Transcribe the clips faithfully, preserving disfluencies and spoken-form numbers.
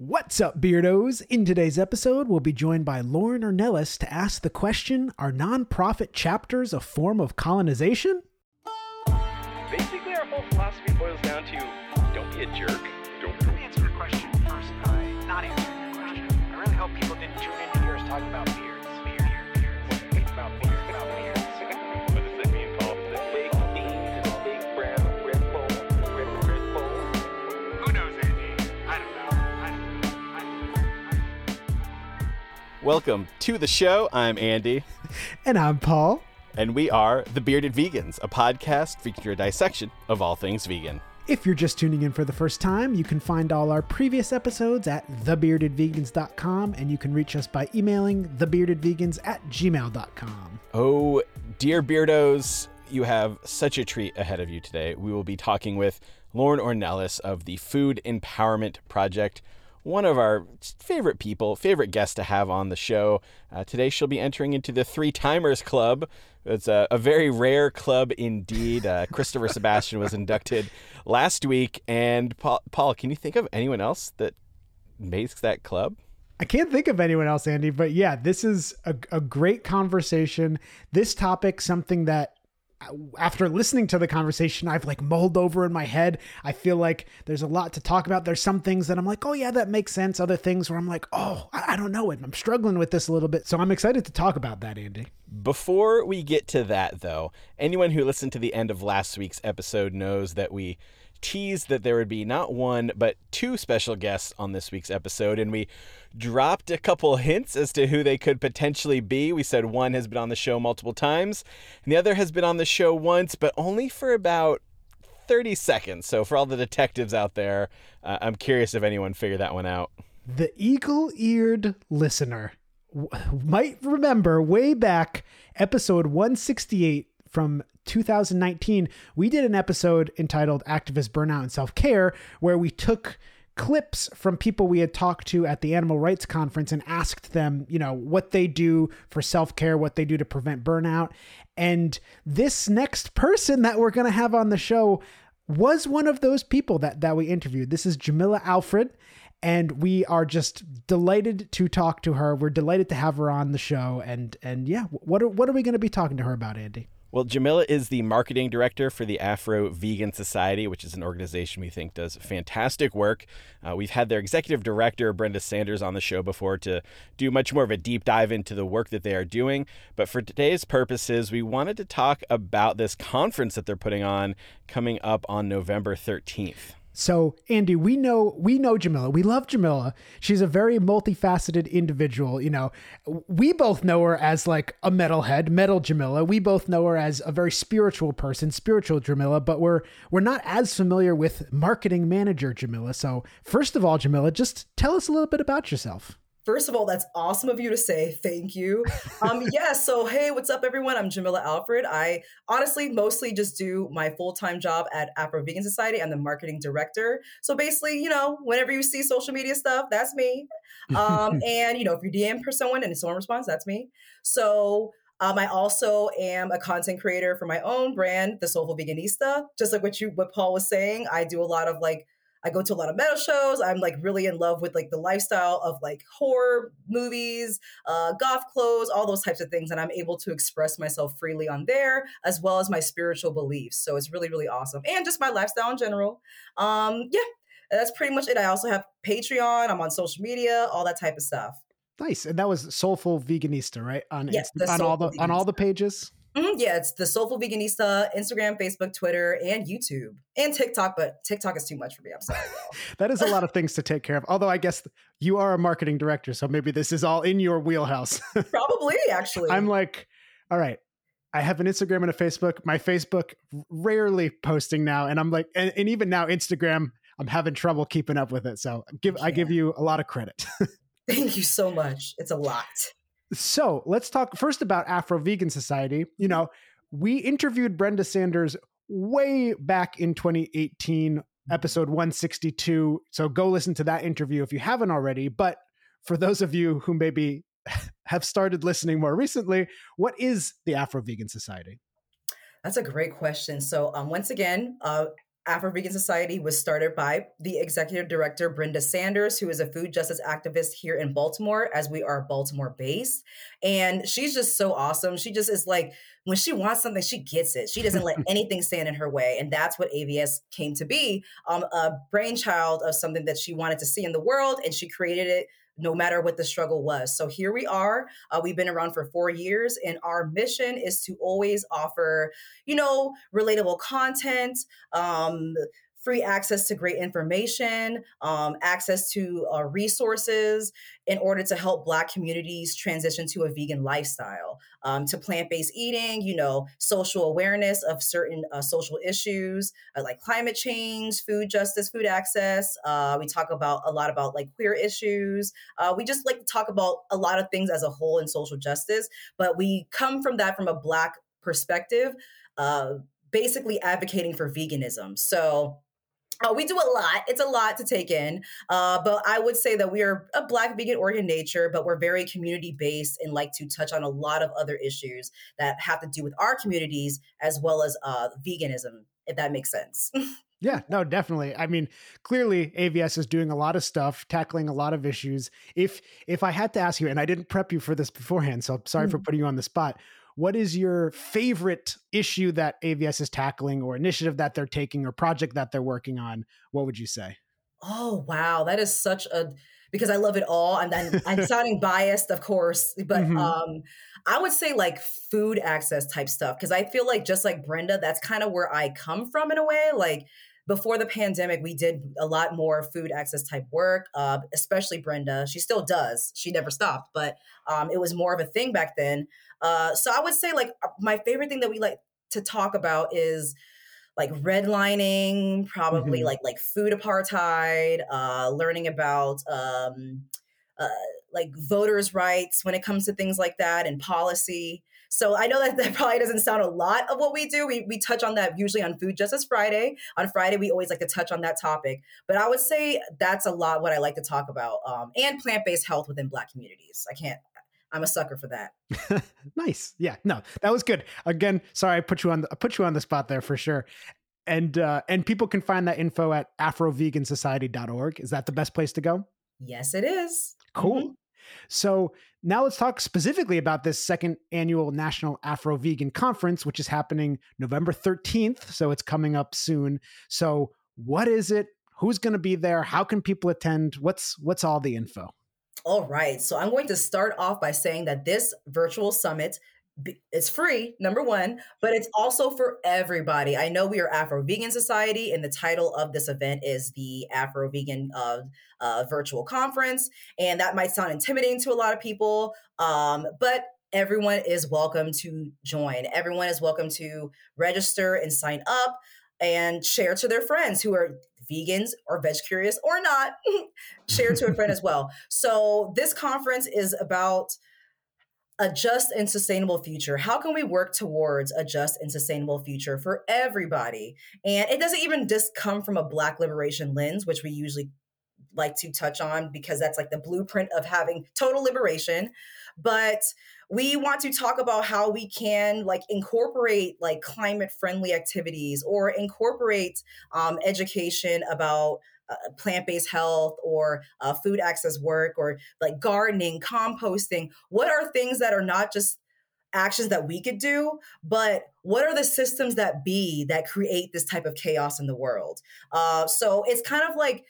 What's up, Beardos? In today's episode, we'll be joined by Lauren Ornelas to ask the question, are nonprofit chapters a form of colonization? Basically, our whole philosophy boils down to don't be a jerk. Don't Let me answer your question first by not answering your question. I really hope people didn't tune into yours talking about beards. Beard, beard, beard. About beard, about beards. What does that mean, Paul? The fake beans and fake brown, red bowl, red, red bowl. Who knows, Andy? I don't know. I don't know. I don't know. I don't know. Welcome to the show. I'm Andy, And I'm Paul. and we are The Bearded Vegans, a podcast featuring a dissection of all things vegan. If you're just tuning in for the first time, you can find all our previous episodes at the bearded vegans dot com, and you can reach us by emailing the bearded vegans at gmail dot com. Oh, dear Beardos, you have such a treat ahead of you today. We will be talking with Lauren Ornelas of the Food Empowerment Project, one of our favorite people, favorite guests to have on the show. Uh, today she'll be entering into the Three Timers Club. It's a, a very rare club indeed. Uh, Christopher Sebastian was inducted last week. And Paul, Paul, can you think of anyone else that makes that club? I can't think of anyone else, Andy, but yeah, this is a, a great conversation. This topic, something that after listening to the conversation, I've like mulled over in my head. I feel like there's a lot to talk about. There's some things that I'm like, oh yeah, that makes sense. Other things where I'm like, oh, I, I don't know it. I'm struggling with this a little bit. So I'm excited to talk about that, Andy. Before we get to that, though, anyone who listened to the end of last week's episode knows that we teased that there would be not one, but two special guests on this week's episode, and we dropped a couple hints as to who they could potentially be. We said one has been on the show multiple times, and the other has been on the show once, but only for about thirty seconds. So for all the detectives out there, uh, I'm curious if anyone figured that one out. The eagle-eared listener w- might remember way back episode one sixty-eight from two thousand nineteen, we did an episode entitled Activist Burnout and Self-Care, where we took clips from people we had talked to at the Animal Rights Conference and asked them, you know, what they do for self-care, what they do to prevent burnout. And this next person that we're going to have on the show was one of those people that, that we interviewed. This is Jamila Alfred, and we are just delighted to talk to her. We're delighted to have her on the show. And, and yeah, what are, what are we going to be talking to her about, Andy? Well, Jamila is the marketing director for the Afro Vegan Society, which is an organization we think does fantastic work. Uh, we've had their executive director, Brenda Sanders, on the show before to do much more of a deep dive into the work that they are doing. But for today's purposes, we wanted to talk about this conference that they're putting on coming up on November thirteenth. So, Andy, we know we know Jamila. We love Jamila. She's a very multifaceted individual. You know, we both know her as like a metalhead, metal Jamila. We both know her as a very spiritual person, spiritual Jamila. But we're we're not as familiar with marketing manager Jamila. So, first of all, Jamila, just tell us a little bit about yourself. First of all, that's awesome of you to say. Thank you. Um, yeah, so hey, what's up, everyone? I'm Jamila Alfred. I honestly mostly just do my full-time job at Afro Vegan Society. I'm the marketing director. So basically, you know, whenever you see social media stuff, that's me. Um, and, you know, if you D M for someone and someone responds, that's me. So um, I also am a content creator for my own brand, The Soulful Veganista. Just like what you, what Paul was saying, I do a lot of like, I go to a lot of metal shows. I'm like really in love with like the lifestyle of like horror movies, uh, goth clothes, all those types of things. And I'm able to express myself freely on there, as well as my spiritual beliefs. So it's really, really awesome. And just my lifestyle in general. Um, yeah, that's pretty much it. I also have Patreon. I'm on social media, all that type of stuff. Nice. And that was Soulful Veganista, right? On Yes, Inst- the on all the Soulful on all Veganista. the pages. Mhm, yeah, it's the Soulful Veganista, Instagram, Facebook, Twitter, and YouTube, and TikTok. But TikTok is too much for me. I'm sorry, y'all. That is a lot of things to take care of. Although I guess you are a marketing director, so maybe this is all in your wheelhouse. Probably, actually. I'm like, all right, I have an Instagram and a Facebook. My Facebook rarely posting now, and I'm like, and, and even now Instagram, I'm having trouble keeping up with it. So give I give you a lot of credit. Thank you so much. It's a lot. So let's talk first about Afro Vegan Society. You know, we interviewed Brenda Sanders way back in twenty eighteen, episode one sixty-two. So go listen to that interview if you haven't already. But for those of you who maybe have started listening more recently, what is the Afro Vegan Society? That's a great question. So um, once again, uh, Afro-Vegan Society was started by the executive director, Brenda Sanders, who is a food justice activist here in Baltimore, as we are Baltimore based. And she's just so awesome. She just is like, when she wants something, she gets it. She doesn't let anything stand in her way. And that's what A V S came to be, um, a brainchild of something that she wanted to see in the world. And she created it no matter what the struggle was. So here we are. Uh, we've been around for four years, and our mission is to always offer, you know, relatable content, um, free access to great information, um, access to uh, resources in order to help Black communities transition to a vegan lifestyle, um, to plant-based eating, you know, social awareness of certain uh, social issues uh, like climate change, food justice, food access. Uh, we talk about a lot about like queer issues. Uh, we just like to talk about a lot of things as a whole in social justice, but we come from that from a Black perspective, uh, basically advocating for veganism. So Uh, we do a lot. It's a lot to take in. Uh, but I would say that we are a Black vegan org in nature, but we're very community based and like to touch on a lot of other issues that have to do with our communities as well as uh, veganism, if that makes sense. Yeah, no, definitely. I mean, clearly A V S is doing a lot of stuff, tackling a lot of issues. If if I had to ask you, and I didn't prep you for this beforehand, so sorry mm-hmm. for putting you on the spot. What is your favorite issue that A V S is tackling, or initiative that they're taking, or project that they're working on? What would you say? Oh, wow. That is such a, because I love it all. And I'm, I'm sounding biased, of course, but mm-hmm. um, I would say like food access type stuff. Cause I feel like just like Brenda, that's kind of where I come from in a way. Like before the pandemic, we did a lot more food access type work, uh, especially Brenda. She still does. She never stopped, but um, it was more of a thing back then. Uh, so I would say like my favorite thing that we like to talk about is like redlining, probably mm-hmm. like like food apartheid, uh, learning about um, uh, like voters' rights when it comes to things like that and policy. So I know that that probably doesn't sound a lot of what we do. We we touch on that usually on Food Justice Friday. On Friday, we always like to touch on that topic. But I would say that's a lot what I like to talk about. Um, and plant-based health within Black communities. I can't, I'm a sucker for that. Nice. Yeah, no, that was good. Again, sorry, I put you on the, I put you on the spot there for sure. And uh, and people can find that info at afro vegan society dot org. Is that the best place to go? Yes, it is. Cool. Mm-hmm. So now let's talk specifically about this second annual National Afro Vegan Conference, which is happening November thirteenth. So it's coming up soon. So what is it? Who's going to be there? How can people attend? What's what's all the info? All right. So I'm going to start off by saying that this virtual summit, it's free, number one, but it's also for everybody. I know we are Afro Vegan Society, and the title of this event is the Afro Vegan uh, uh, Virtual Conference. And that might sound intimidating to a lot of people, um, but everyone is welcome to join. Everyone is welcome to register and sign up and share to their friends who are vegans or veg curious or not, share to a friend as well. So this conference is about a just and sustainable future. How can we work towards a just and sustainable future for everybody? And it doesn't even just come from a Black liberation lens, which we usually like to touch on because that's like the blueprint of having total liberation. But we want to talk about how we can like incorporate like climate friendly activities or incorporate um, education about Uh, plant-based health or uh, food access work or like gardening, composting. What are things that are not just actions that we could do, but what are the systems that be that create this type of chaos in the world? Uh, so it's kind of like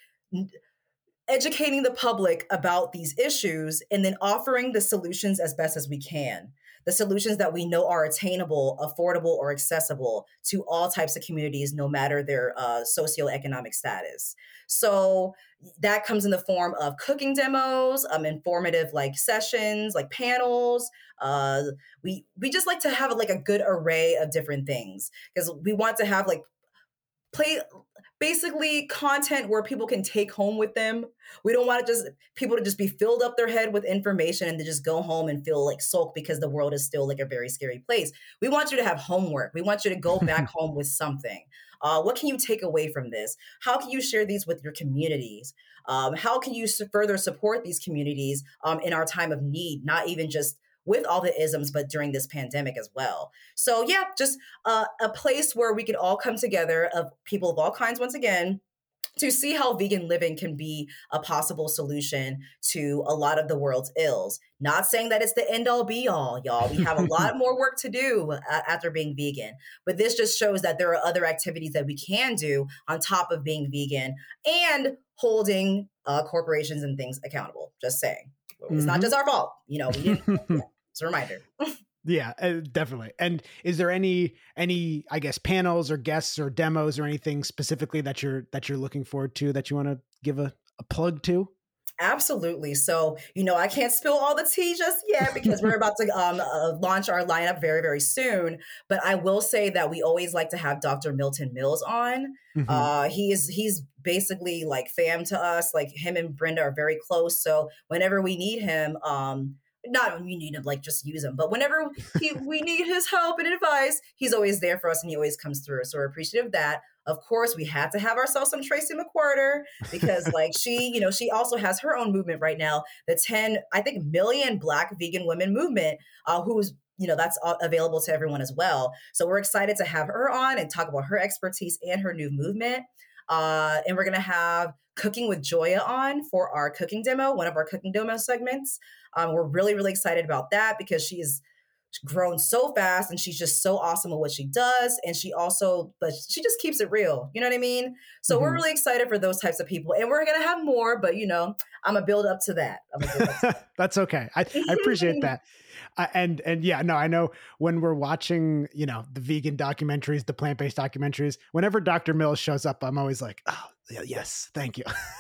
educating the public about these issues and then offering the solutions as best as we can. The solutions that we know are attainable, affordable, or accessible to all types of communities, no matter their uh, socioeconomic status. So that comes in the form of cooking demos, um, informative like sessions, like panels. Uh, we we just like to have like a good array of different things because we want to have like play basically content where people can take home with them. We don't want to just people to just be filled up their head with information and to just go home and feel like sulk because the world is still like a very scary place. We want you to have homework. We want you to go back home with something. Uh, what can you take away from this? How can you share these with your communities? Um, how can you su- further support these communities um, in our time of need, not even just with all the isms, but during this pandemic as well. So yeah, just uh, a place where we could all come together of people of all kinds once again, to see how vegan living can be a possible solution to a lot of the world's ills. Not saying that it's the end all be all, y'all. We have a lot more work to do uh, after being vegan. But this just shows that there are other activities that we can do on top of being vegan and holding uh, corporations and things accountable. Just saying. It's mm-hmm. not just our fault. You know, we didn't, yeah, it's a reminder. Yeah, uh, definitely. And is there any any I guess panels or guests or demos or anything specifically that you're that you're looking forward to that you want to give a, a plug to? Absolutely. So, you know, I can't spill all the tea just yet because we're about to um, uh, launch our lineup very, very soon. But I will say that we always like to have Doctor Milton Mills on. Mm-hmm. Uh, he is he's basically like fam to us. Like him and Brenda are very close. So whenever we need him, um, not when we need to like just use him, but whenever he, we need his help and advice, he's always there for us and he always comes through. So we're appreciative of that. Of course, we had to have ourselves some Tracy McQuarter because like she, you know, she also has her own movement right now, the ten, I think, million Black vegan women movement, uh, who's, you know, that's available to everyone as well. So we're excited to have her on and talk about her expertise and her new movement. Uh, and we're going to have Cooking with Joya on for our cooking demo, one of our cooking demo segments. Um, we're really, really excited about that because she is grown so fast and she's just so awesome at what she does. And she also, but she just keeps it real. You know what I mean? So mm-hmm. we're really excited for those types of people. And we're going to have more, but you know, I'm going to build up to that. I'm gonna build up to that. That's okay. I, I appreciate that. Uh, and, and yeah, no, I know when we're watching, you know, the vegan documentaries, the plant-based documentaries, whenever Doctor Mills shows up, I'm always like, oh, yes, thank you.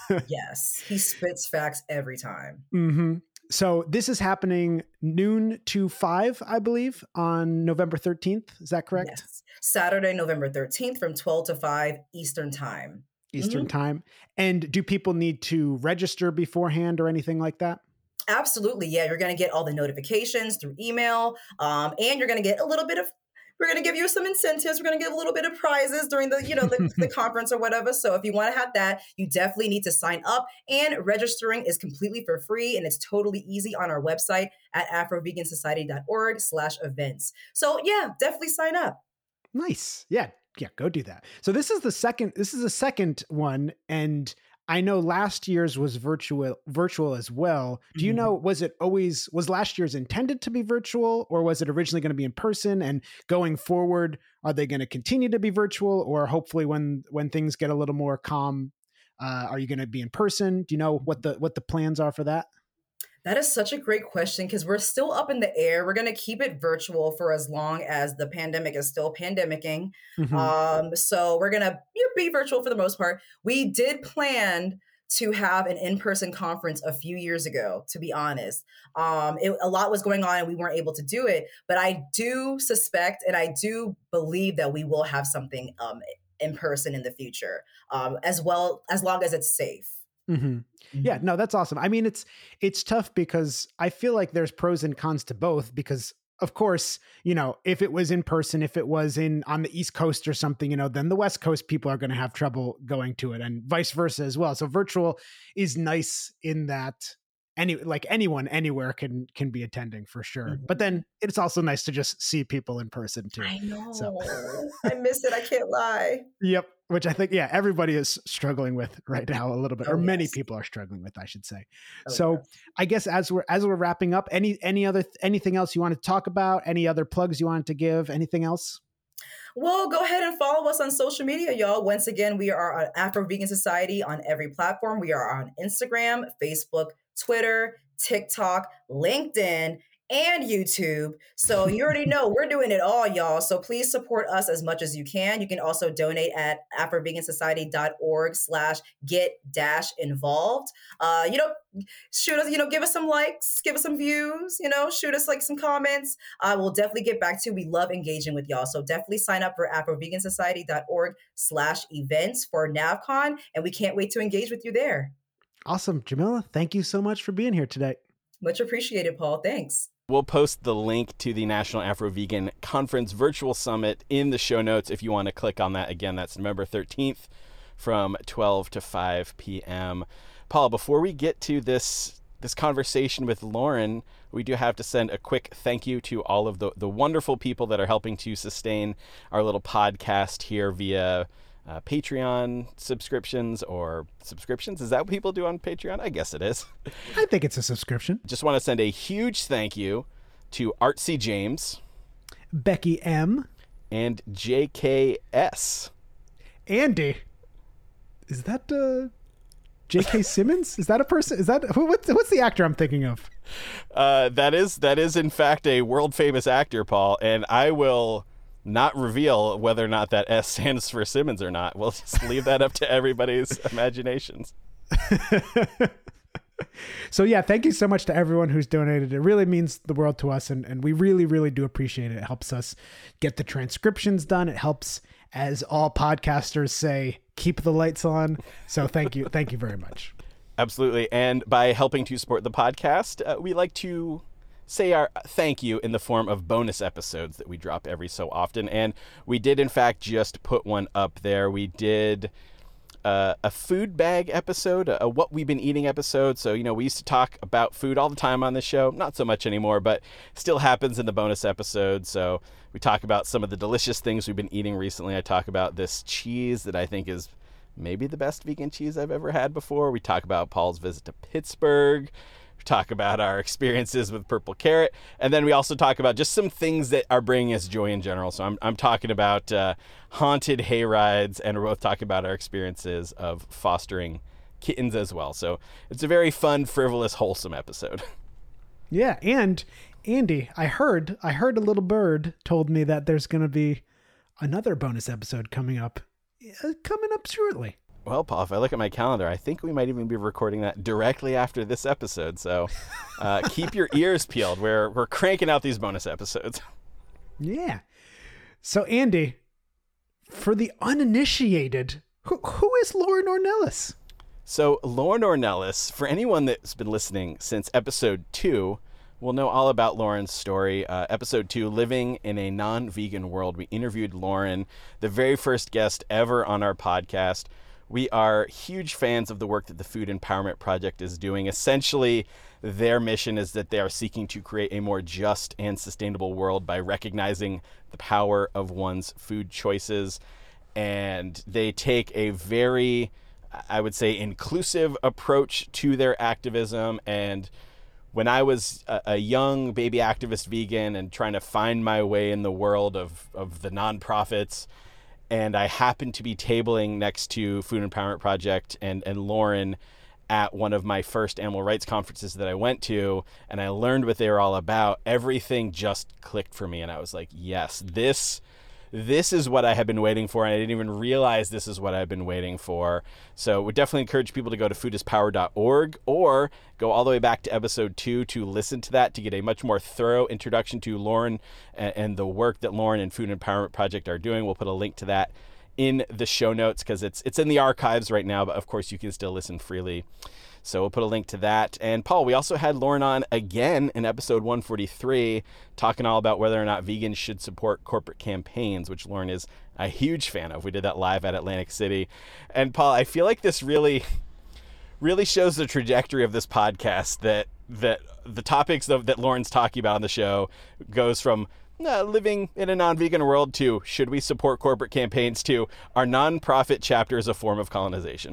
Yes. He spits facts every time. Mm-hmm. So this is happening noon to five, I believe, on November thirteenth. Is that correct? Yes. Saturday, November thirteenth from twelve to five Eastern time. Eastern mm-hmm. time. And do people need to register beforehand or anything like that? Absolutely. Yeah. You're going to get all the notifications through email. Um, and you're going to get a little bit of, we're going to give you some incentives. We're going to give a little bit of prizes during the, you know, the, the conference or whatever. So if you want to have that, you definitely need to sign up, and registering is completely for free. And it's totally easy on our website at afrovegansociety.org slash events. So yeah, definitely sign up. Nice. Yeah. Yeah. Go do that. So this is the second, this is the second one. And I know last year's was virtual virtual as well. Do you know, was it always, was last year's intended to be virtual, or was it originally going to be in person? And going forward, are they going to continue to be virtual, or hopefully when, when things get a little more calm, uh, are you going to be in person? Do you know what the, what the plans are for that? That is such a great question because we're still up in the air. We're going to keep it virtual for as long as the pandemic is still pandemicking. Mm-hmm. Um, so we're going to be virtual for the most part. We did plan to have an in-person conference a few years ago, to be honest. Um, it, a lot was going on and we weren't able to do it. But I do suspect and I do believe that we will have something um, in person in the future, um, as well, as long as it's safe. Mm-hmm. Yeah, no, that's awesome. I mean, it's, it's tough because I feel like there's pros and cons to both, because of course, you know, if it was in person, if it was in on the East Coast or something, you know, then the West Coast people are going to have trouble going to it, and vice versa as well. So virtual is nice in that any, like anyone, anywhere can, can be attending for sure. Mm-hmm. But then it's also nice to just see people in person too. I know. So. I miss it. I can't lie. Yep. Which I think, yeah, everybody is struggling with right now a little bit, oh, or many yes. people are struggling with, I should say. Oh, so yes. I guess as we're, as we're wrapping up, any, any other, anything else you want to talk about? Any other plugs you wanted to give? Anything else? Well, go ahead and follow us on social media, y'all. Once again, we are on Afro Vegan Society on every platform. We are on Instagram, Facebook, Twitter, TikTok, LinkedIn, and YouTube. So you already know we're doing it all, y'all. So please support us as much as you can. You can also donate at afrovegansociety.org slash get dash involved. Uh, you know, shoot us, you know, give us some likes, give us some views, you know, shoot us like some comments. Uh, we'll definitely get back to you. We love engaging with y'all. So definitely sign up for afrovegansociety.org slash events for NavCon. And we can't wait to engage with you there. Awesome. Jamila, thank you so much for being here today. Much appreciated, Paul. Thanks. We'll post the link to the National Afro Vegan Conference Virtual Summit in the show notes if you want to click on that. Again, that's November thirteenth from twelve to five p.m. Paula, before we get to this this conversation with Lauren, we do have to send a quick thank you to all of the, the wonderful people that are helping to sustain our little podcast here via uh, Patreon subscriptions or subscriptions. Is that what people do on Patreon? I guess it is. I think it's a subscription. Just want to send a huge thank you to Artsy James, Becky M, and J K S. Andy. Is that uh, J K Simmons? Is that a person? Is that who? What's, what's the actor I'm thinking of? Uh, that is that is in fact a world famous actor, Paul, and I will not reveal whether or not that S stands for Simmons or not. We'll just leave that up to everybody's imaginations. So yeah, thank you so much to everyone who's donated. It really means the world to us, and, and we really, really do appreciate it. It helps us get the transcriptions done. It helps, as all podcasters say, keep the lights on. So thank you. Thank you very much. Absolutely. And by helping to support the podcast, uh, we like to say our thank you in the form of bonus episodes that we drop every so often. And we did, in fact, just put one up there. We did uh, a food bag episode, a what we've been eating episode. So, you know, we used to talk about food all the time on this show. Not so much anymore, but still happens in the bonus episode. So we talk about some of the delicious things we've been eating recently. I talk about this cheese that I think is maybe the best vegan cheese I've ever had before. We talk about Paul's visit to Pittsburgh. We talk about our experiences with Purple Carrot. And then we also talk about just some things that are bringing us joy in general. So I'm, I'm talking about uh, haunted hay rides, and we're both talking about our experiences of fostering kittens as well. So it's a very fun, frivolous, wholesome episode. Yeah. And Andy, I heard, I heard a little bird told me that there's going to be another bonus episode coming up, uh, coming up shortly. Well, Paul, if I look at my calendar, I think we might even be recording that directly after this episode. So uh, keep your ears peeled. We're, we're cranking out these bonus episodes. Yeah. So Andy, for the uninitiated, who, who is Lauren Ornelas? So Lauren Ornelas, for anyone that's been listening since episode two, will know all about Lauren's story. Uh, episode two, Living in a Non-Vegan World. We interviewed Lauren, the very first guest ever on our podcast. We are huge fans of the work that the Food Empowerment Project is doing. Essentially, their mission is that they are seeking to create a more just and sustainable world by recognizing the power of one's food choices. And they take a very, I would say, inclusive approach to their activism. And when I was a, a young baby activist vegan and trying to find my way in the world of, of the nonprofits, and I happened to be tabling next to Food Empowerment Project and, and Lauren at one of my first animal rights conferences that I went to, and I learned what they were all about, everything just clicked for me. And I was like, yes, this this is what I have been waiting for. And I didn't even realize this is what I've been waiting for. So we definitely encourage people to go to food is power dot org or go all the way back to episode two to listen to that, to get a much more thorough introduction to Lauren and, and the work that Lauren and Food Empowerment Project are doing. We'll put a link to that in the show notes because it's it's in the archives right now, but of course you can still listen freely. So we'll put a link to that. And Paul, we also had Lauren on again in episode one forty-three, talking all about whether or not vegans should support corporate campaigns, which Lauren is a huge fan of. We did that live at Atlantic City. And Paul, I feel like this really, really shows the trajectory of this podcast, that that the topics of, that Lauren's talking about on the show goes from Uh, living in a non-vegan world to should we support corporate campaigns to our nonprofit chapter is a form of colonization.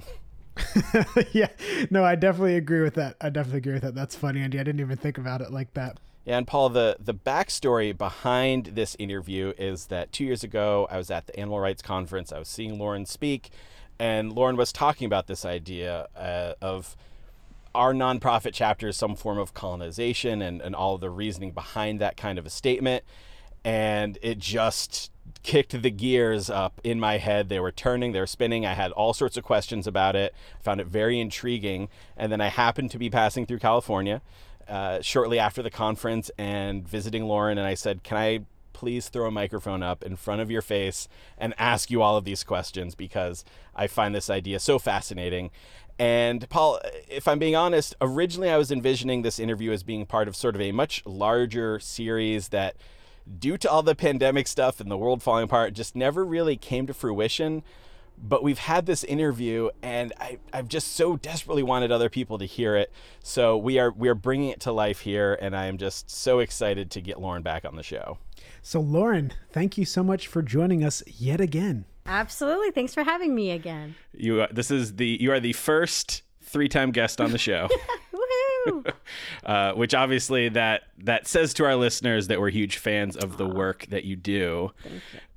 Yeah, no, I definitely agree with that. I definitely agree with that. That's funny, Andy. I didn't even think about it like that. Yeah, and Paul, the, the backstory behind this interview is that two years ago, I was at the Animal Rights Conference. I was seeing Lauren speak, and Lauren was talking about this idea uh, of our nonprofit chapter is some form of colonization and, and all of the reasoning behind that kind of a statement. And it just kicked the gears up in my head. They were turning, they were spinning. I had all sorts of questions about it. I found it very intriguing. And then I happened to be passing through California uh, shortly after the conference and visiting Lauren. And I said, can I please throw a microphone up in front of your face and ask you all of these questions, because I find this idea so fascinating. And Paul, if I'm being honest, originally I was envisioning this interview as being part of sort of a much larger series that, due to all the pandemic stuff and the world falling apart, just never really came to fruition. but we've had this interview, and I, I've just so desperately wanted other people to hear it. So we are we are bringing it to life here, and I am just so excited to get Lauren back on the show. So Lauren, thank you so much for joining us yet again. Absolutely. Thanks for having me again. You, this is the you are the first three-time guest on the show. Woohoo! uh, which obviously that that says to our listeners that we're huge fans of the work that you do. Thank you.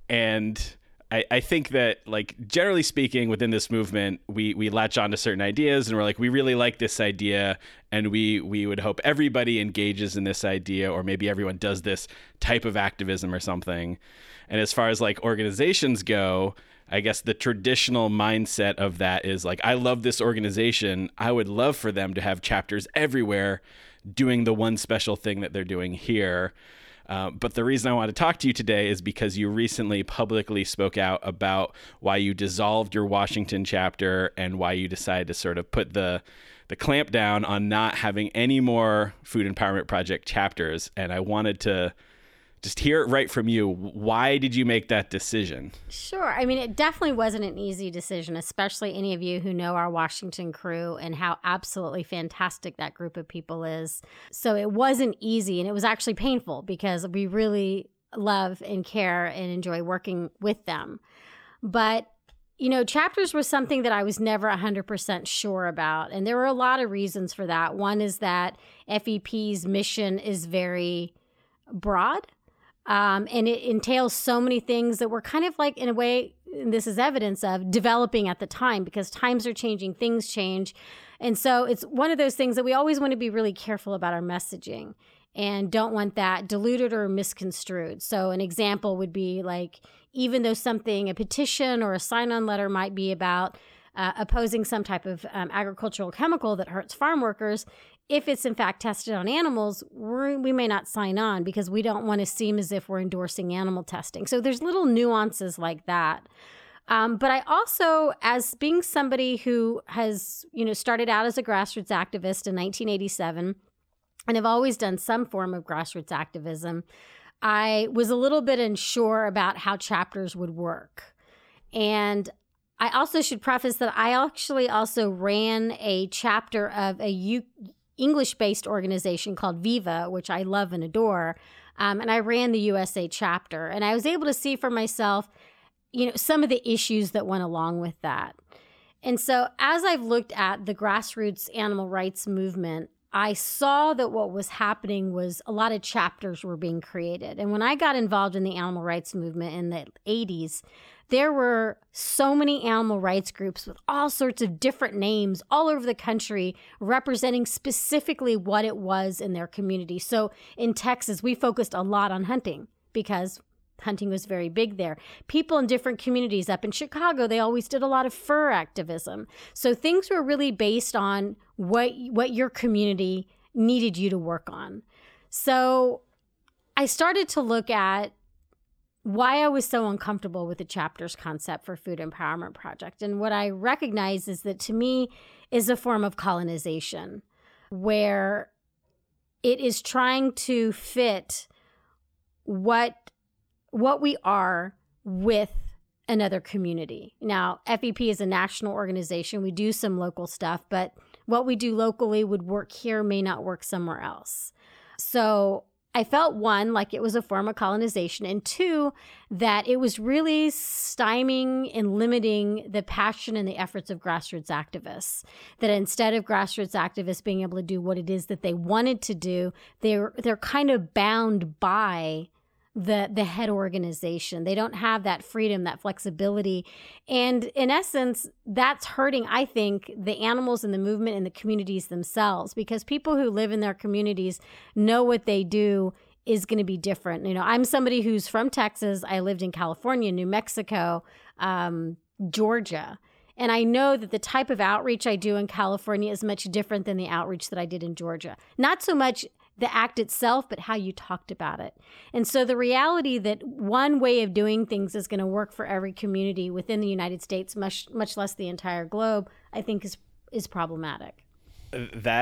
And I, I think that, like, generally speaking, within this movement, we we latch on to certain ideas, and we're like, we really like this idea, and we we would hope everybody engages in this idea, or maybe everyone does this type of activism or something. And as far as like organizations go, I guess the traditional mindset of that is like, I love this organization. I would love for them to have chapters everywhere doing the one special thing that they're doing here. Uh, but the reason I want to talk to you today is because you recently publicly spoke out about why you dissolved your Washington chapter and why you decided to sort of put the the clamp down on not having any more Food Empowerment Project chapters. And I wanted to just hear it right from you. Why did you make that decision? Sure. I mean, it definitely wasn't an easy decision, especially any of you who know our Washington crew and how absolutely fantastic that group of people is. So it wasn't easy, and it was actually painful because we really love and care and enjoy working with them. But, you know, chapters was something that I was never one hundred percent sure about. And there were a lot of reasons for that. One is that F E P's mission is very broad. Um, and it entails so many things that were kind of like, in a way, and this is evidence of developing at the time, because times are changing, things change. And so it's one of those things that we always want to be really careful about our messaging and don't want that diluted or misconstrued. So an example would be like, even though something, a petition or a sign-on letter might be about uh, opposing some type of um, agricultural chemical that hurts farm workers, if it's in fact tested on animals, we're, we may not sign on because we don't want to seem as if we're endorsing animal testing. So there's little nuances like that. Um, but I also, as being somebody who has, you know, started out as a grassroots activist in nineteen eighty-seven and have always done some form of grassroots activism, I was a little bit unsure about how chapters would work. And I also should preface that I actually also ran a chapter of a U- English-based organization called Viva, which I love and adore. Um, and I ran the U S A chapter. And I was able to see for myself, you know, some of the issues that went along with that. And so as I've looked at the grassroots animal rights movement, I saw that what was happening was a lot of chapters were being created. And when I got involved in the animal rights movement in the eighties, there were so many animal rights groups with all sorts of different names all over the country representing specifically what it was in their community. So in Texas, we focused a lot on hunting because hunting was very big there. People in different communities up in Chicago, they always did a lot of fur activism. So things were really based on what what your community needed you to work on. So I started to look at why I was so uncomfortable with the chapters concept for Food Empowerment Project. And what I recognize is that to me is a form of colonization where it is trying to fit what what we are with another community. Now, F E P is a national organization. We do some local stuff, but what we do locally would work here may not work somewhere else. So I felt, one, like it was a form of colonization, and two, that it was really stymieing and limiting the passion and the efforts of grassroots activists. That instead of grassroots activists being able to do what it is that they wanted to do, they're they're kind of bound by the the head organization. They don't have that freedom, that flexibility. And in essence, that's hurting, I think, the animals in the movement and the communities themselves, because people who live in their communities know what they do is going to be different. You know, I'm somebody who's from Texas. I lived in California, New Mexico, um, Georgia. And I know that the type of outreach I do in California is much different than the outreach that I did in Georgia. Not so much the act itself, but how you talked about it. And so the reality that one way of doing things is going to work for every community within the United States, much much less the entire globe, I think is is problematic. That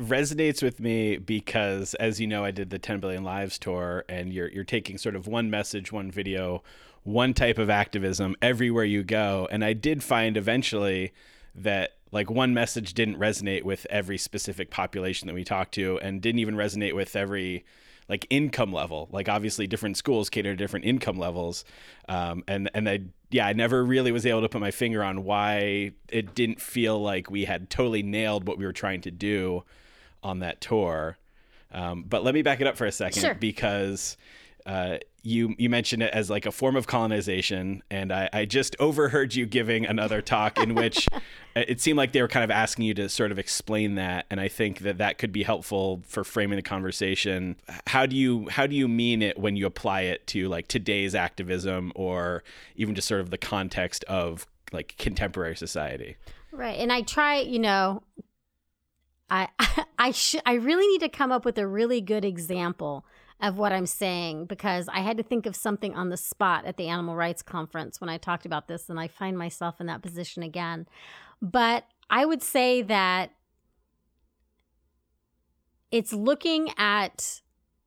resonates with me because, as you know, I did the ten billion Lives tour, and you're you're taking sort of one message, one video, one type of activism everywhere you go. And I did find eventually that like one message didn't resonate with every specific population that we talked to, and didn't even resonate with every like income level. Like obviously different schools cater to different income levels. Um, and, and I, yeah, I never really was able to put my finger on why it didn't feel like we had totally nailed what we were trying to do on that tour. Um, but let me back it up for a second, Sure. because uh, you you mentioned it as like a form of colonization, and I, I just overheard you giving another talk in which it seemed like they were kind of asking you to sort of explain that, and I think that that could be helpful for framing the conversation. How do you how do you mean it when you apply it to like today's activism, or even just sort of the context of like contemporary society? Right. And I try, you know, I I sh- I really need to come up with a really good example of what I'm saying, because I had to think of something on the spot at the Animal Rights Conference when I talked about this, and I find myself in that position again. But I would say that it's looking at,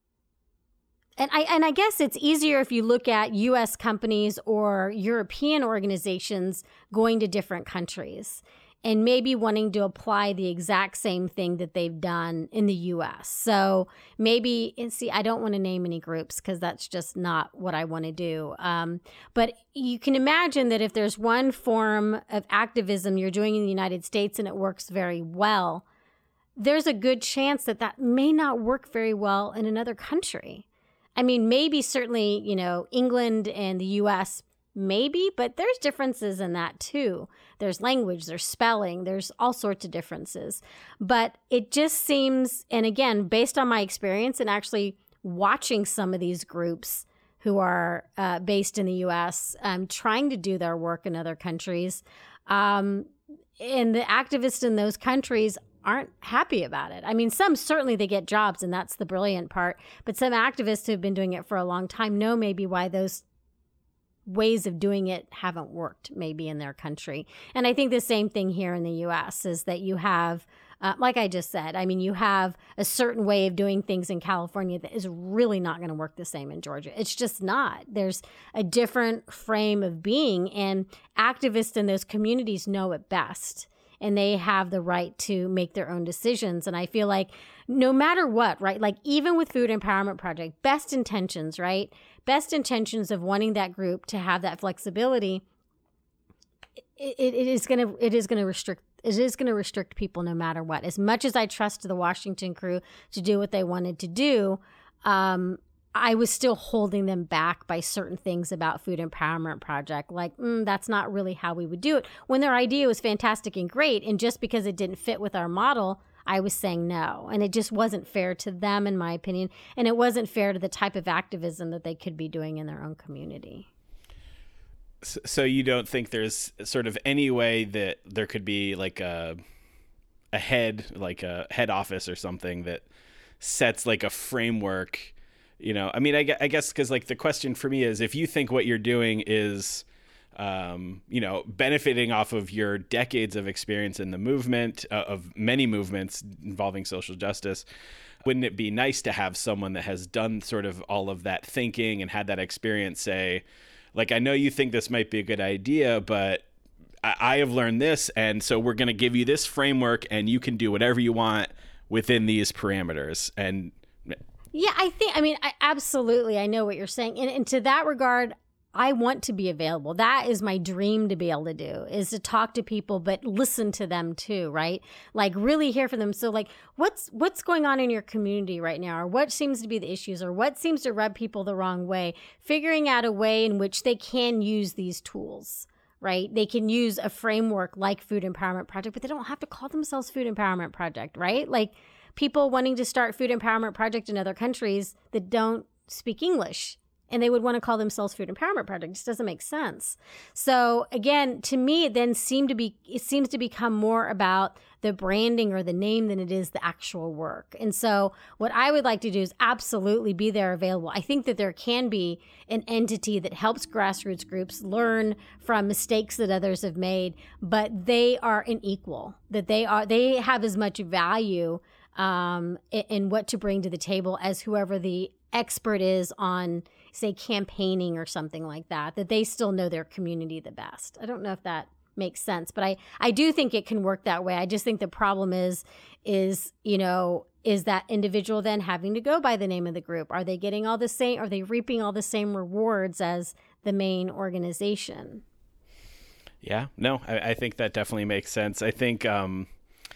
and I and I guess it's easier if you look at U S companies or European organizations going to different countries and maybe wanting to apply the exact same thing that they've done in the U S. So maybe, and see, I don't want to name any groups because that's just not what I want to do. Um, but you can imagine that if there's one form of activism you're doing in the United States and it works very well, there's a good chance that that may not work very well in another country. I mean, maybe certainly, you know, England and the U S, maybe, but there's differences in that too. There's language, there's spelling, there's all sorts of differences. But it just seems, and again, based on my experience and actually watching some of these groups who are uh, based in the U S, um, trying to do their work in other countries, um, and the activists in those countries aren't happy about it. I mean, some certainly they get jobs, and that's the brilliant part. But some activists who've been doing it for a long time know maybe why those ways of doing it haven't worked maybe in their country. And I think the same thing here in the U S is that you have, uh, like I just said, I mean, you have a certain way of doing things in California that is really not going to work the same in Georgia. It's just not. There's a different frame of being, and activists in those communities know it best. And they have the right to make their own decisions. And I feel like no matter what, right? Like even with Food Empowerment Project, best intentions, right? Best intentions of wanting that group to have that flexibility, it, it, it is going to it is going to restrict it is going to restrict people no matter what. As much as I trust the Washington crew to do what they wanted to do, um, I was still holding them back by certain things about Food Empowerment Project, like mm, that's not really how we would do it. When their idea was fantastic and great, and just because it didn't fit with our model, I was saying no. And it just wasn't fair to them, in my opinion. And it wasn't fair to the type of activism that they could be doing in their own community. So you don't think there's sort of any way that there could be like a, a head, like a head office or something that sets like a framework, you know? I mean, I, I guess because like the question for me is, if you think what you're doing is Um, you know, benefiting off of your decades of experience in the movement, uh, of many movements involving social justice, wouldn't it be nice to have someone that has done sort of all of that thinking and had that experience say, like, I know you think this might be a good idea, but I, I have learned this, and so we're going to give you this framework, and you can do whatever you want within these parameters. And yeah, I think, I mean, I, absolutely, I know what you're saying. And, and to that regard, I want to be available. That is my dream to be able to do, is to talk to people, but listen to them too, right? Like really hear from them. So like, what's what's going on in your community right now? Or what seems to be the issues? Or what seems to rub people the wrong way? Figuring out a way in which they can use these tools, right? They can use a framework like Food Empowerment Project, but they don't have to call themselves Food Empowerment Project, right? Like people wanting to start Food Empowerment Project in other countries that don't speak English, and they would want to call themselves Food Empowerment Project. It just doesn't make sense. So again, to me, it then seemed to be, it seems to become more about the branding or the name than it is the actual work. And so what I would like to do is absolutely be there available. I think that there can be an entity that helps grassroots groups learn from mistakes that others have made, but they are an equal, that they are, they have as much value um, a- and what to bring to the table as whoever the expert is on, say, campaigning or something like that, that they still know their community the best. I don't know if that makes sense, but I, I do think it can work that way. I just think the problem is, is, you know, is that individual then having to go by the name of the group? Are they getting all the same, are they reaping all the same rewards as the main organization? Yeah, no, I, I think that definitely makes sense. I think, um,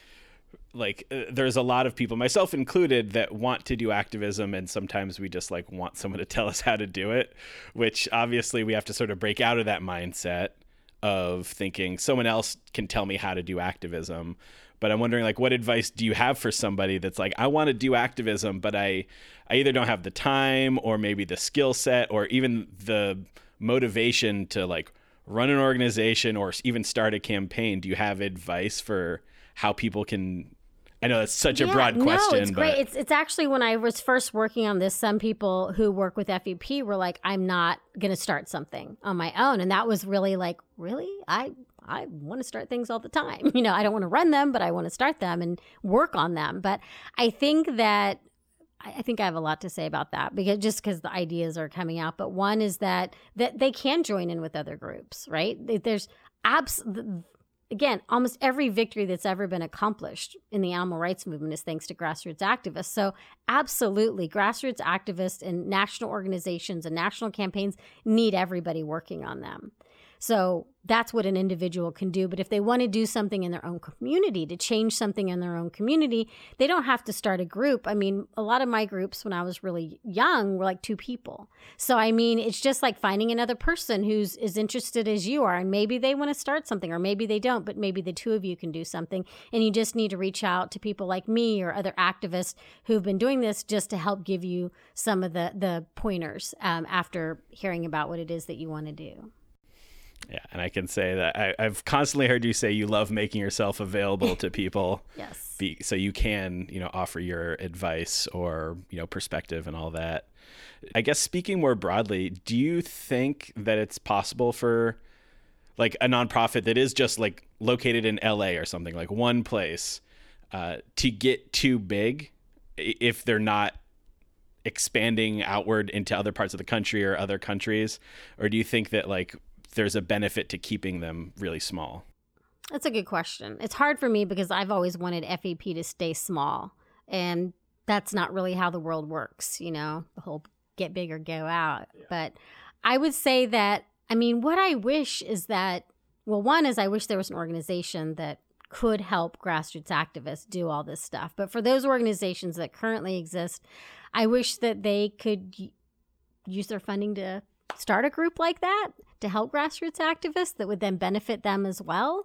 like uh, there's a lot of people, myself included, that want to do activism, and sometimes we just like want someone to tell us how to do it, which obviously we have to sort of break out of that mindset of thinking someone else can tell me how to do activism. But I'm wondering, like, what advice do you have for somebody that's like, I want to do activism, but I, I either don't have the time or maybe the skill set or even the motivation to like run an organization or even start a campaign. Do you have advice for how people can, I know that's such yeah, a broad question. No, it's but... great. It's it's actually, when I was first working on this, some people who work with F E P were like, I'm not going to start something on my own. And that was really like, really? I I want to start things all the time. You know, I don't want to run them, but I want to start them and work on them. But I think that, I think I have a lot to say about that, because just because the ideas are coming out. But one is that that they can join in with other groups, right? There's abs. Again, almost every victory that's ever been accomplished in the animal rights movement is thanks to grassroots activists. So absolutely, grassroots activists and national organizations and national campaigns need everybody working on them. So that's what an individual can do. But if they want to do something in their own community, to change something in their own community, they don't have to start a group. I mean, a lot of my groups when I was really young were like two people. So, I mean, it's just like finding another person who's as interested as you are. And maybe they want to start something, or maybe they don't, but maybe the two of you can do something. And you just need to reach out to people like me or other activists who've been doing this just to help give you some of the, the pointers um, after hearing about what it is that you want to do. Yeah, and I can say that I, I've constantly heard you say you love making yourself available to people. Yes. Be, so you can, you know, offer your advice or, you know, perspective and all that. I guess speaking more broadly, do you think that it's possible for like a nonprofit that is just like located in L A or something, like one place, uh, to get too big if they're not expanding outward into other parts of the country or other countries? Or do you think that like there's a benefit to keeping them really small? That's a good question. It's hard for me because I've always wanted F E P to stay small, and that's not really how the world works, you know, the whole get big or go out. Yeah. But I would say that, I mean, what I wish is that, well, one is I wish there was an organization that could help grassroots activists do all this stuff. But for those organizations that currently exist, I wish that they could use their funding to start a group like that to help grassroots activists that would then benefit them as well,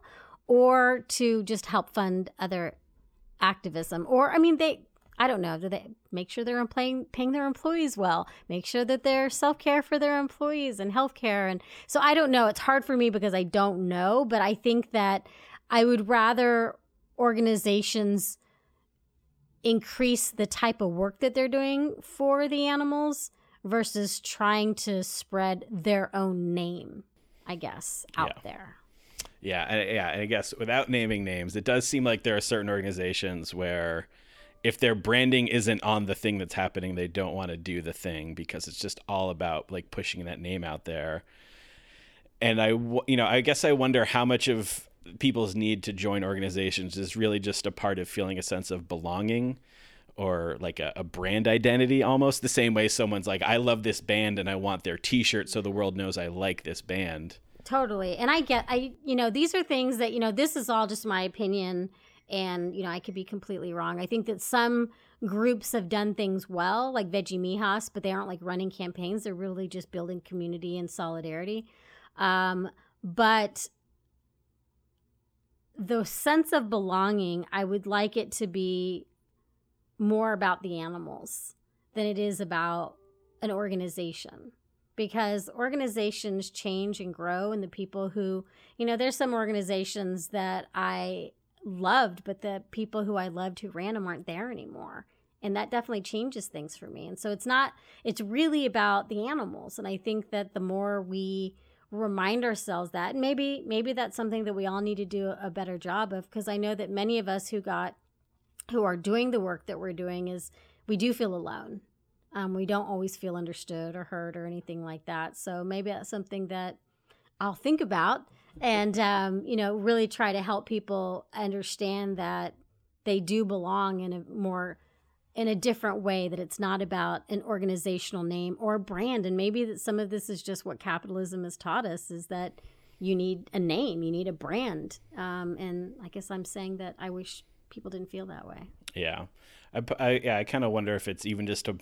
or to just help fund other activism. Or, I mean, they, I don't know, do they make sure they're paying, paying their employees well, make sure that they're self-care for their employees and healthcare. And so I don't know. It's hard for me because I don't know, but I think that I would rather organizations increase the type of work that they're doing for the animals versus trying to spread their own name, I guess, out yeah. there. Yeah, and, yeah, and I guess without naming names, it does seem like there are certain organizations where if their branding isn't on the thing that's happening, they don't want to do the thing because it's just all about like pushing that name out there. And I, you know, I guess I wonder how much of people's need to join organizations is really just a part of feeling a sense of belonging, or like a, a brand identity, almost the same way someone's like, I love this band and I want their t-shirt so the world knows I like this band. Totally. And I get, I, you know, these are things that, you know, this is all just my opinion, and, you know, I could be completely wrong. I think that some groups have done things well, like Veggie Mijas, but they aren't like running campaigns. They're really just building community and solidarity. Um, but the sense of belonging, I would like it to be more about the animals than it is about an organization, because organizations change and grow, and the people who, you know, there's some organizations that I loved, but the people who I loved who ran them aren't there anymore. And that definitely changes things for me. And so it's not, it's really about the animals. And I think that the more we remind ourselves that, and maybe, maybe that's something that we all need to do a better job of, because I know that many of us who got who are doing the work that we're doing is we do feel alone. Um, we don't always feel understood or heard or anything like that. So maybe that's something that I'll think about and, um, you know, really try to help people understand that they do belong in a more, in a different way, that it's not about an organizational name or a brand. And maybe that some of this is just what capitalism has taught us, is that you need a name, you need a brand. Um, and I guess I'm saying that I wish people didn't feel that way. Yeah. I, I, yeah, I kind of wonder if it's even just a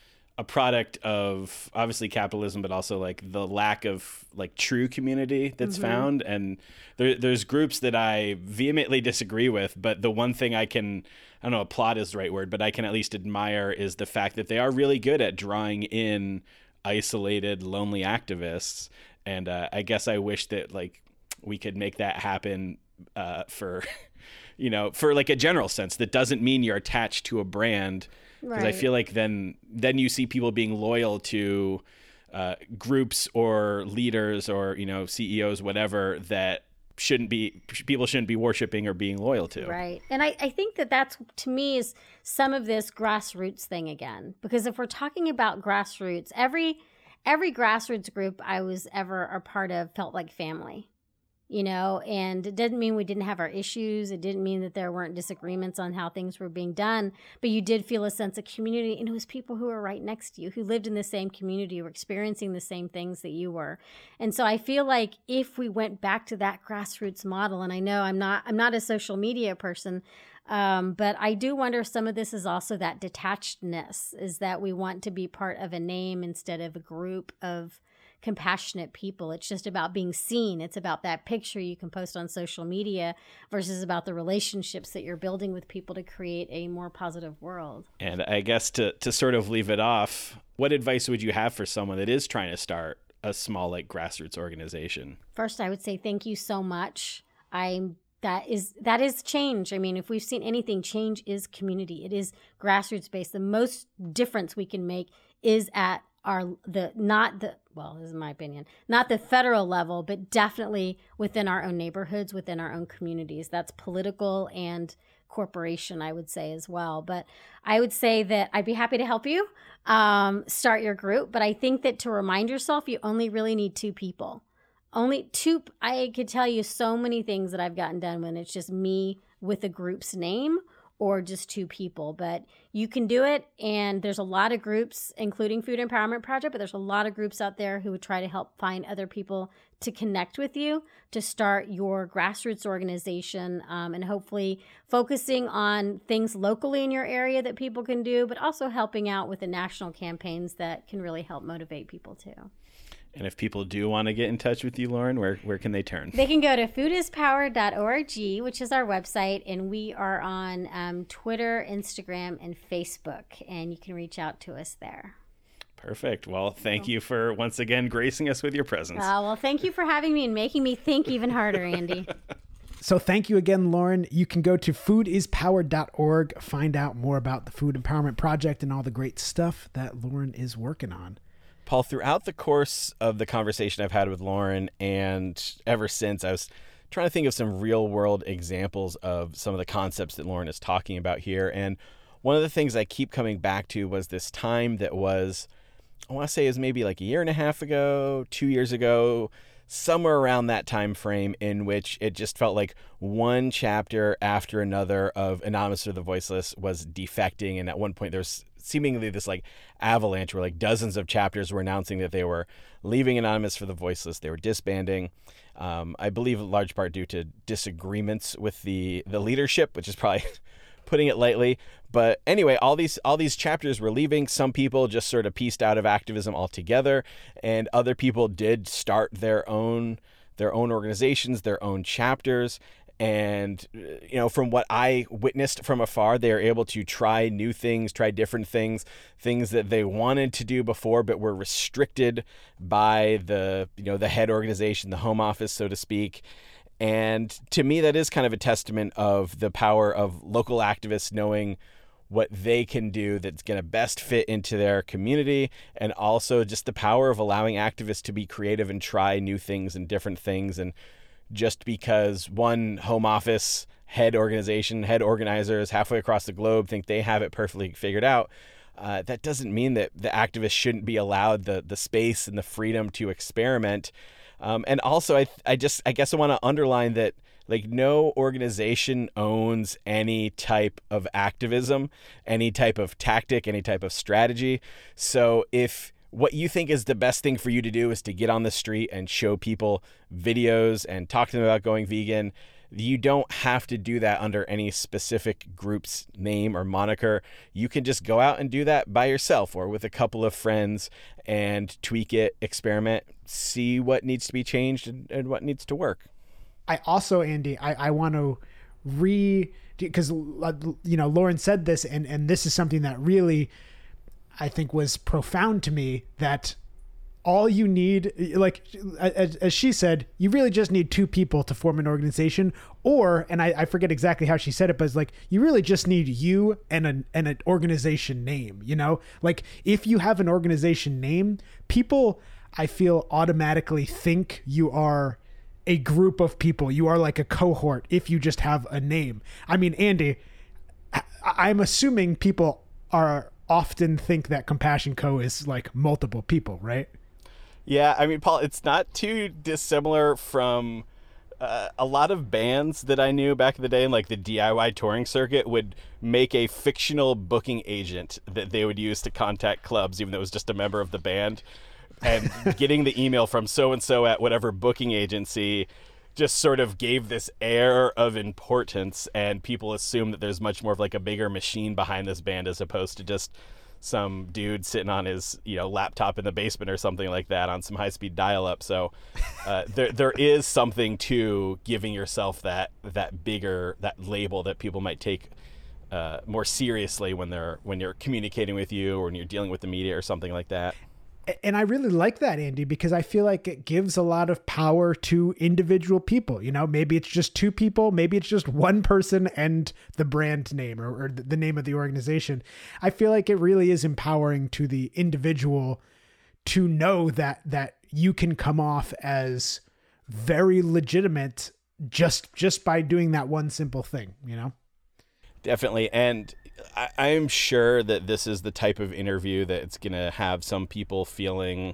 a product of obviously capitalism, but also like the lack of like true community that's mm-hmm. found. And there, there's groups that I vehemently disagree with, but the one thing I can, I don't know, applaud is the right word, but I can at least admire is the fact that they are really good at drawing in isolated, lonely activists. And uh, I guess I wish that like we could make that happen uh, for, you know, for like a general sense. That doesn't mean you're attached to a brand. Because right. I feel like then then you see people being loyal to uh, groups or leaders or, you know, C E Os, whatever, that shouldn't be, people shouldn't be worshiping or being loyal to. Right. And I, I think that that's, to me, is some of this grassroots thing again. Because if we're talking about grassroots, every every grassroots group I was ever a part of felt like family. You know, and it didn't mean we didn't have our issues. It didn't mean that there weren't disagreements on how things were being done, but you did feel a sense of community. And it was people who were right next to you, who lived in the same community, were experiencing the same things that you were. And so I feel like if we went back to that grassroots model, and I know I'm not, I'm not a social media person, um, but I do wonder if some of this is also that detachedness, is that we want to be part of a name instead of a group of compassionate people. It's just about being seen. It's about that picture you can post on social media versus about the relationships that you're building with people to create a more positive world. And I guess to, to sort of leave it off, what advice would you have for someone that is trying to start a small, like, grassroots organization? First, I would say thank you so much. I'm That is that is change. I mean, if we've seen anything, change is community. It is grassroots based. The most difference we can make is at our the not the well, this is my opinion, not the federal level, but definitely within our own neighborhoods, within our own communities. That's political and corporation, I would say, as well. But I would say that I'd be happy to help you um, start your group. But I think that to remind yourself, you only really need two people. Only two. I could tell you so many things that I've gotten done when it's just me with a group's name or just two people, but you can do it. And there's a lot of groups, including Food Empowerment Project, but there's a lot of groups out there who would try to help find other people to connect with you to start your grassroots organization, um, and hopefully focusing on things locally in your area that people can do, but also helping out with the national campaigns that can really help motivate people too. And if people do want to get in touch with you, Lauren, where, where can they turn? They can go to food is power dot org, which is our website, and we are on um, Twitter, Instagram, and Facebook, and you can reach out to us there. Perfect. Well, thank you for once again gracing us with your presence. Uh, well, thank you for having me and making me think even harder, Andy. So thank you again, Lauren. You can go to food is power dot org, find out more about the Food Empowerment Project and all the great stuff that Lauren is working on. Paul, throughout the course of the conversation I've had with Lauren and ever since, I was trying to think of some real world examples of some of the concepts that Lauren is talking about here. And one of the things I keep coming back to was this time that was, I want to say is maybe like a year and a half ago, two years ago, somewhere around that time frame, in which it just felt like one chapter after another of Anonymous for the Voiceless was defecting. And at one point there's seemingly this like avalanche where like dozens of chapters were announcing that they were leaving Anonymous for the Voiceless. They were disbanding. Um, I believe in large part due to disagreements with the, the leadership, which is probably putting it lightly. But anyway, all these all these chapters were leaving. Some people just sort of pieced out of activism altogether, and other people did start their own their own organizations, their own chapters. And, you know, from what I witnessed from afar, they are able to try new things, try different things, things that they wanted to do before, but were restricted by the, you know, the head organization, the home office, so to speak. And to me, that is kind of a testament of the power of local activists knowing what they can do that's going to best fit into their community, and also just the power of allowing activists to be creative and try new things and different things. And just because one home office head organization, head organizers halfway across the globe think they have it perfectly figured out. Uh, that doesn't mean that the activists shouldn't be allowed the the space and the freedom to experiment. Um, and also, I I just I guess I want to underline that, like, no organization owns any type of activism, any type of tactic, any type of strategy. So if what you think is the best thing for you to do is to get on the street and show people videos and talk to them about going vegan, you don't have to do that under any specific group's name or moniker. You can just go out and do that by yourself or with a couple of friends and tweak it, experiment, see what needs to be changed and, and what needs to work. I also, Andy, I, I want to re, because, you know, Lauren said this, and, and this is something that really, I think, was profound to me, that all you need, like, as, as she said, you really just need two people to form an organization, or, and I, I forget exactly how she said it, but it's like, you really just need you and an, and an organization name, you know, like if you have an organization name, people, I feel, automatically think you are a group of people. You are like a cohort if you just have a name. I mean, Andy, I- I'm assuming people are often think that Compassion Co is like multiple people, right? Yeah, I mean, Paul, it's not too dissimilar from uh, a lot of bands that I knew back in the day in like the D I Y touring circuit would make a fictional booking agent that they would use to contact clubs, even though it was just a member of the band. And getting the email from so-and-so at whatever booking agency just sort of gave this air of importance, and people assume that there's much more of like a bigger machine behind this band as opposed to just some dude sitting on his, you know, laptop in the basement or something like that on some high-speed dial-up. So uh, there there is something to giving yourself that that bigger, that label that people might take uh, more seriously when they're when you're communicating with you or when you're dealing with the media or something like that. And I really like that, Andy, because I feel like it gives a lot of power to individual people. You know, maybe it's just two people, maybe it's just one person and the brand name or, or the name of the organization. I feel like it really is empowering to the individual to know that that you can come off as very legitimate just just by doing that one simple thing, you know? Definitely. And I, I'm sure that this is the type of interview that it's going to have some people feeling,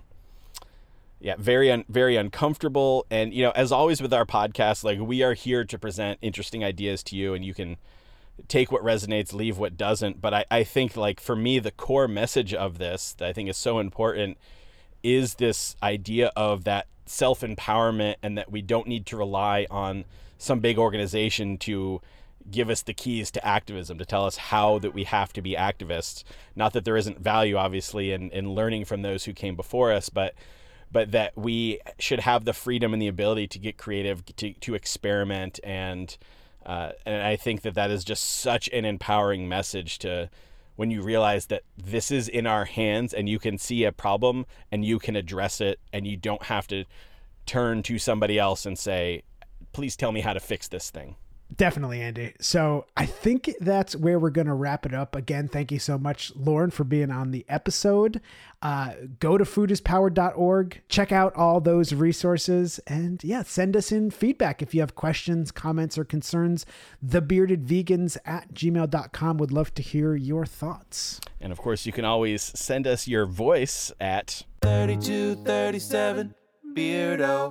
yeah, very, un, very uncomfortable. And, you know, as always with our podcast, like, we are here to present interesting ideas to you, and you can take what resonates, leave what doesn't. But I, I think, like, for me, the core message of this that I think is so important is this idea of that self-empowerment, and that we don't need to rely on some big organization to give us the keys to activism, to tell us how that we have to be activists. Not that there isn't value, obviously, in, in learning from those who came before us, but but that we should have the freedom and the ability to get creative, to, to experiment. And uh, and I think that that is just such an empowering message, to when you realize that this is in our hands and you can see a problem and you can address it, and you don't have to turn to somebody else and say, please tell me how to fix this thing. Definitely, Andy. So I think that's where we're going to wrap it up. Again, thank you so much, Lauren, for being on the episode. Uh, go to food is powered dot org. Check out all those resources. And yeah, send us in feedback if you have questions, comments, or concerns. the bearded vegans at gmail dot com. Would love to hear your thoughts. And of course, you can always send us your voice at thirty-two thirty-seven Beardo.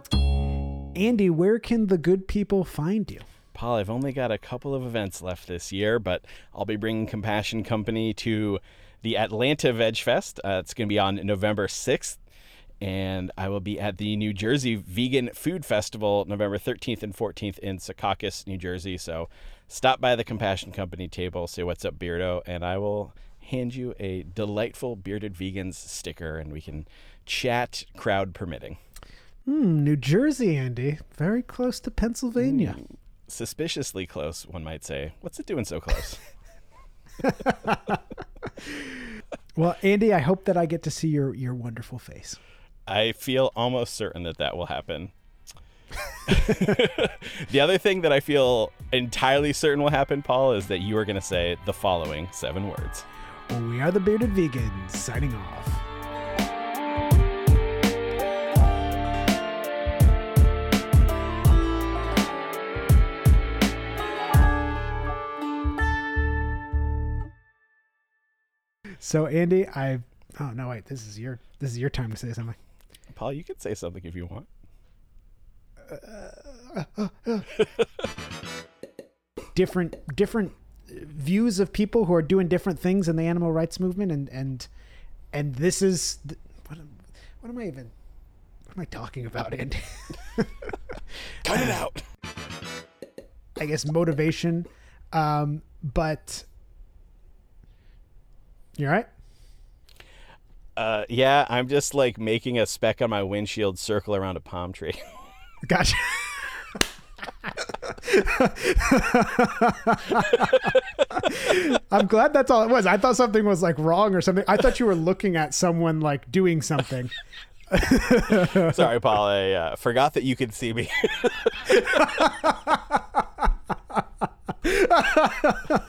Andy, where can the good people find you? Paul, I've only got a couple of events left this year, but I'll be bringing Compassion Company to the Atlanta Veg Fest. Uh, it's going to be on November sixth, and I will be at the New Jersey Vegan Food Festival November thirteenth and fourteenth in Secaucus, New Jersey. So stop by the Compassion Company table, say what's up, Beardo, and I will hand you a delightful Bearded Vegans sticker, and we can chat, crowd permitting. Hmm, New Jersey, Andy. Very close to Pennsylvania. Mm. Suspiciously close, one might say. What's it doing so close? Well, Andy, I hope that I get to see your your wonderful face. I feel almost certain that that will happen. The other thing that I feel entirely certain will happen, Paul, is that you are going to say the following seven words. We are the Bearded Vegans, signing off. So Andy, I oh no wait, this is your this is your time to say something. Paul, you can say something if you want. different different views of people who are doing different things in the animal rights movement, and and and this is what am, what am I even what am I talking about, Andy? Cut it out. I guess motivation, um, but you all right? Uh, yeah, I'm just like making a speck on my windshield circle around a palm tree. Gotcha. I'm glad that's all it was. I thought something was like wrong or something. I thought you were looking at someone like doing something. Sorry, Paul. I uh, forgot that you could see me.